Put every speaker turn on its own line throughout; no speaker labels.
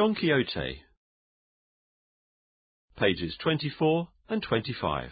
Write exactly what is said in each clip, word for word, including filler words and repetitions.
Don Quixote. Pages twenty-four and twenty-five.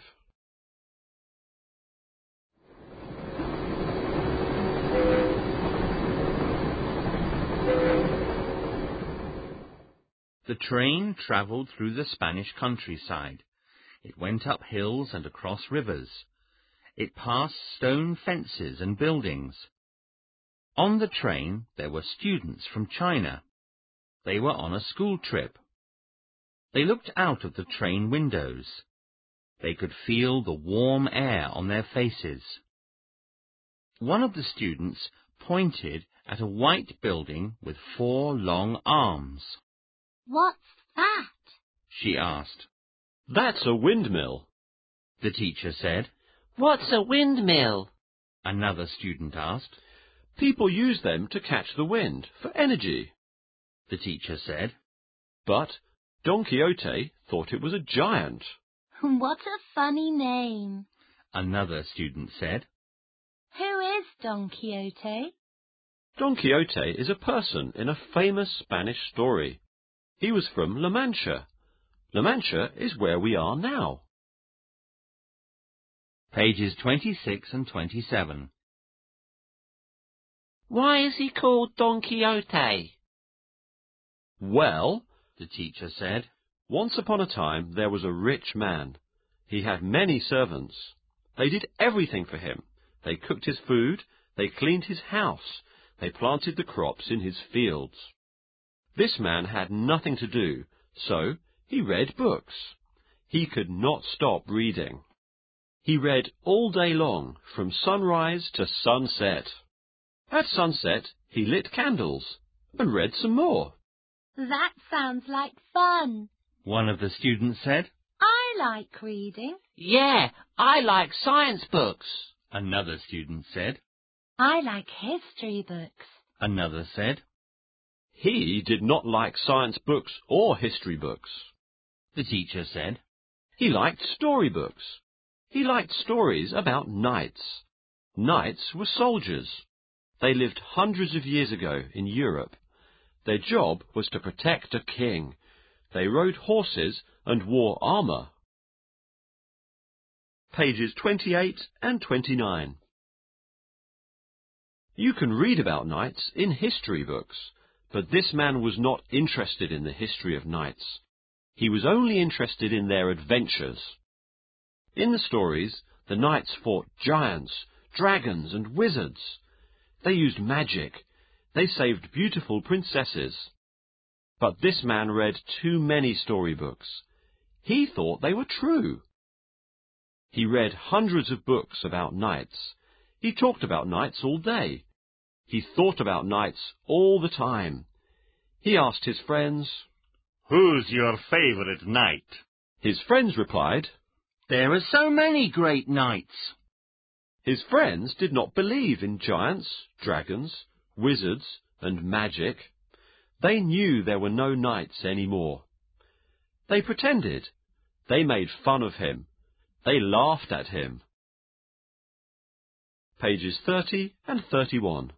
The train travelled through the Spanish countryside. It went up hills and across rivers. It passed stone fences and buildings. On the train there were students from China. They were on a school trip. They looked out of the train windows. They could feel the warm air on their faces. One of the students pointed at a white building with four long arms.
"What's that?"
she asked.
That's a windmill,
the teacher said.
"What's a windmill?"
another student asked.
People use them to catch the wind for energy,
the teacher said.
But Don Quixote thought it was a giant.
"What a funny name,"
another student said.
"Who is Don Quixote?"
Don Quixote is a person in a famous Spanish story. He was from La Mancha. La Mancha is where we are now.
Pages twenty-six and twenty-seven.
"Why is he called Don Quixote?"
Well,
the teacher said,
once upon a time there was a rich man. He had many servants. They did everything for him. They cooked his food, they cleaned his house, they planted the crops in his fields. This man had nothing to do, so he read books. He could not stop reading. He read all day long, from sunrise to sunset. At sunset, he lit candles and read some more.
"That sounds like fun,"
one of the students said.
"I like reading."
"Yeah, I like science books,"
another student said.
"I like history books,"
another said.
He did not like science books or history books,
the teacher said.
He liked storybooks. He liked stories about knights. Knights were soldiers. They lived hundreds of years ago in Europe. Their job was to protect a king. They rode horses and wore armour. Pages twenty-eight and twenty-nine. You can read about knights in history books, but this man was not interested in the history of knights. He was only interested in their adventures. In the stories, the knights fought giants, dragons, and wizards. They used magic. They saved beautiful princesses. But this man read too many storybooks. He thought they were true. He read hundreds of books about knights. He talked about knights all day. He thought about knights all the time. He asked his friends,
"Who's your favorite knight?"
His friends replied,
"There are so many great knights."
His friends did not believe in giants, dragons, wizards, and magic. They knew there were no knights anymore. They pretended. They made fun of him. They laughed at him. Pages thirty and thirty-one.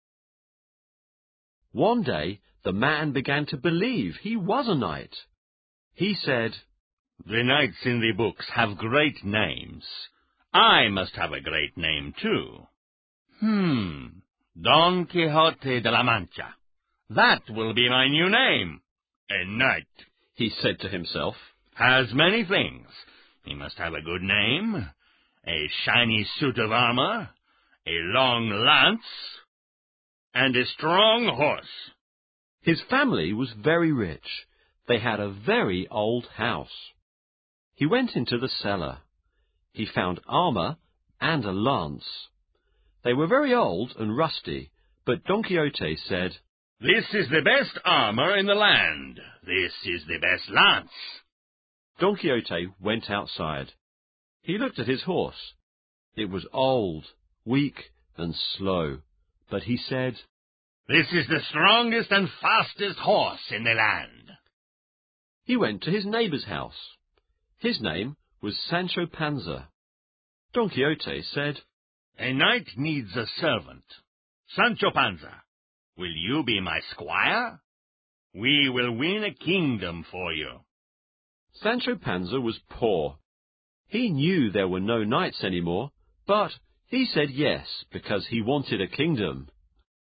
One day, the man began to believe he was a knight. He said,
"The knights in the books have great names. I must have a great name too. Hmm, Don Quixote de la Mancha. That will be my new name. A knight,"
he said to himself,
"has many things. He must have a good name, a shiny suit of armor, a long lance, and a strong horse."
His family was very rich. They had a very old house. He went into the cellar. He found armour and a lance. They were very old and rusty, but Don Quixote said,
"This is the best armour in the land. This is the best lance."
Don Quixote went outside. He looked at his horse. It was old, weak, and slow, but he said,
"This is the strongest and fastest horse in the land."
He went to his neighbour's house. His name was Sancho Panza. Don Quixote said,
"A knight needs a servant. Sancho Panza, will you be my squire?" We will win a kingdom for you.
Sancho Panza was poor. He knew there were no knights anymore, but he said yes because he wanted a kingdom.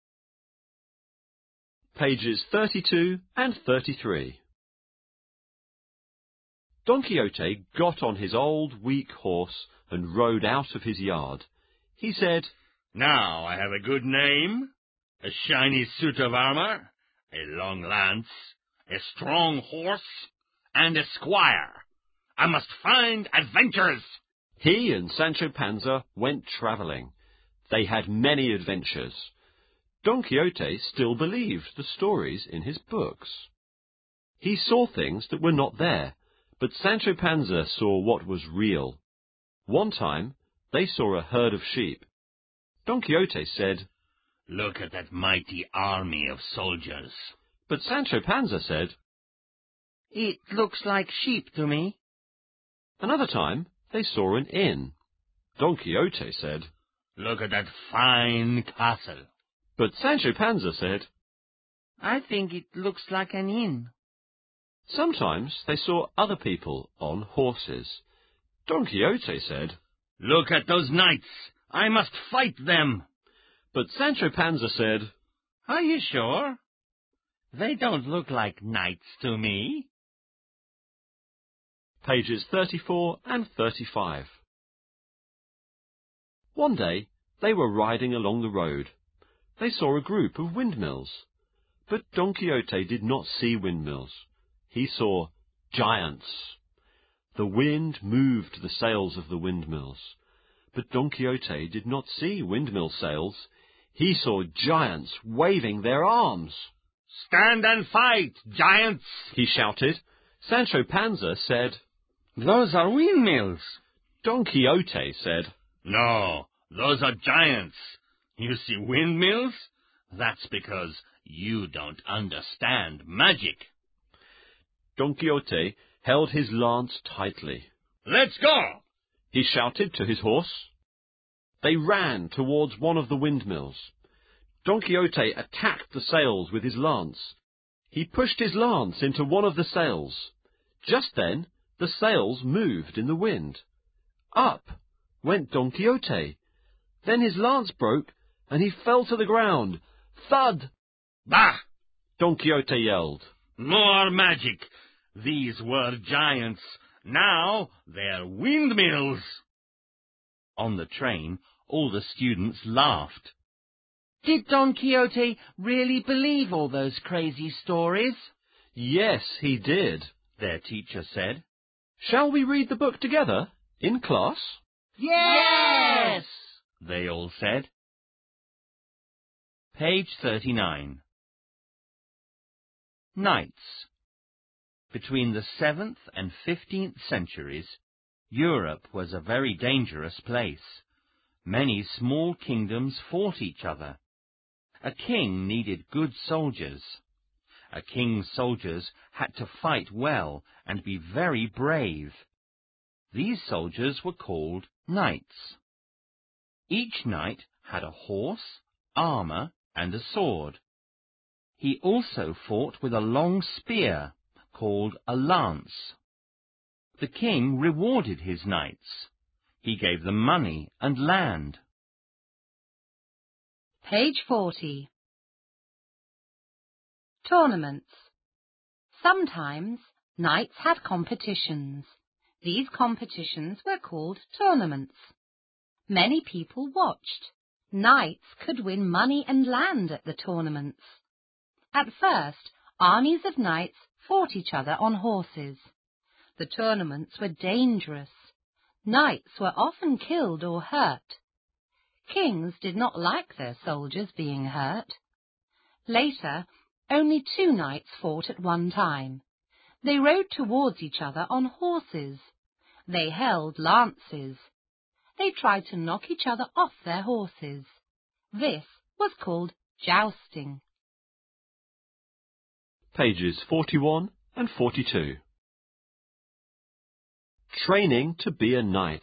Pages thirty-two and thirty-three. Don Quixote got on his old, weak horse and rode out of his yard. He said,
Now I have a good name, a shiny suit of armor, a long lance, a strong horse, and a squire. I must find adventures.
He and Sancho Panza went travelling. They had many adventures. Don Quixote still believed the stories in his books. He saw things that were not there, but Sancho Panza saw what was real. One time, they saw a herd of sheep. Don Quixote said,
Look at that mighty army of soldiers.
But Sancho Panza said,
It looks like sheep to me.
Another time, they saw an inn. Don Quixote said,
Look at that fine castle.
But Sancho Panza said,
I think it looks like an inn.
Sometimes they saw other people on horses. Don Quixote said,
Look at those knights. I must fight them.
But Sancho Panza said,
Are you sure? They don't look like knights to me.
Pages thirty-four and thirty-five. One day, they were riding along the road. They saw a group of windmills. But Don Quixote did not see windmills. He saw giants. The wind moved the sails of the windmills. But Don Quixote did not see windmill sails. He saw giants waving their arms.
Stand and fight, giants,
he shouted. Sancho Panza said,
Those are windmills.
Don Quixote said,
No, those are giants. You see windmills? That's because you don't understand magic.
Don Quixote held his lance tightly.
Let's go,
he shouted to his horse. They ran towards one of the windmills. Don Quixote attacked the sails with his lance. He pushed his lance into one of the sails. Just then, the sails moved in the wind. Up went Don Quixote. Then his lance broke, and he fell to the ground. Thud!
Bah!
Don Quixote yelled.
More magic. These were giants. Now they're windmills.
On the train, all the students laughed. Did Don Quixote really believe all those crazy stories?
Yes, he did,
their teacher said.
Shall we read the book together, in class?
Yes!
They all said. Page thirty-nine. Knights. Between the seventh and fifteenth centuries, Europe was a very dangerous place. Many small kingdoms fought each other. A king needed good soldiers. A king's soldiers had to fight well and be very brave. These soldiers were called knights. Each knight had a horse, armor, and a sword. He also fought with a long spear, called a lance. The king rewarded his knights. He gave them money and land.
Page forty. Tournaments. Sometimes knights had competitions. These competitions were called tournaments. Many people watched. Knights could win money and land at the tournaments. At first, armies of knights fought each other on horses. The tournaments were dangerous. Knights were often killed or hurt. Kings did not like their soldiers being hurt. Later, only two knights fought at one time. They rode towards each other on horses. They held lances. They tried to knock each other off their horses. This was called jousting.
Pages forty-one and forty-two. Training to be a knight.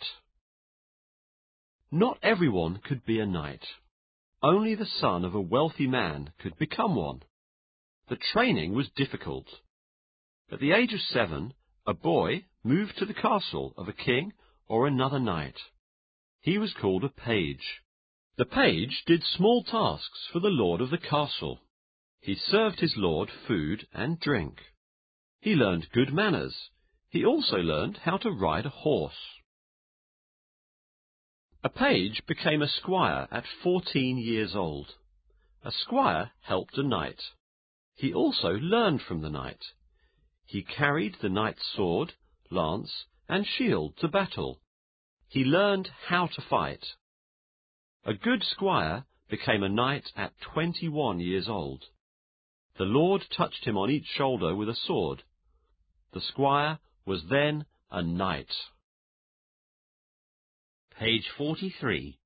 Not everyone could be a knight. Only the son of a wealthy man could become one. The training was difficult. At the age of seven, a boy moved to the castle of a king or another knight. He was called a page. The page did small tasks for the lord of the castle. He served his lord food and drink. He learned good manners. He also learned how to ride a horse. A page became a squire at fourteen years old. A squire helped a knight. He also learned from the knight. He carried the knight's sword, lance, and shield to battle. He learned how to fight. A good squire became a knight at twenty-one years old. The lord touched him on each shoulder with a sword. The squire was then a knight.
Page forty-three.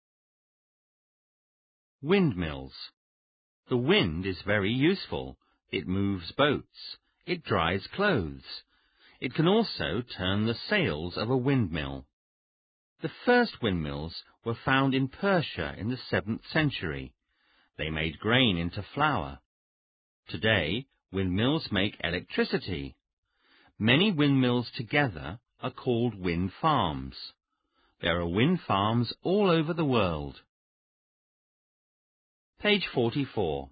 Windmills. The wind is very useful. It moves boats. It dries clothes. It can also turn the sails of a windmill. The first windmills were found in Persia in the seventh century. They made grain into flour. Today, windmills make electricity. Many windmills together are called wind farms. There are wind farms all over the world. Page forty-four.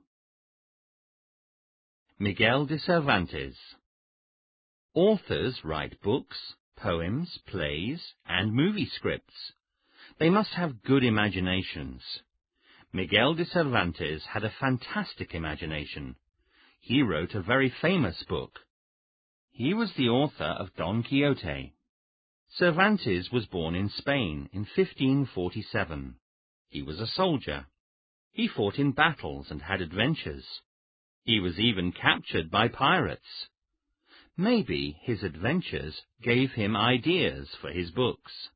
Miguel de Cervantes. Authors write books, poems, plays, and movie scripts. They must have good imaginations. Miguel de Cervantes had a fantastic imagination. He wrote a very famous book. He was the author of Don Quixote. Cervantes was born in Spain in fifteen forty-seven. He was a soldier. He fought in battles and had adventures. He was even captured by pirates. Maybe his adventures gave him ideas for his books.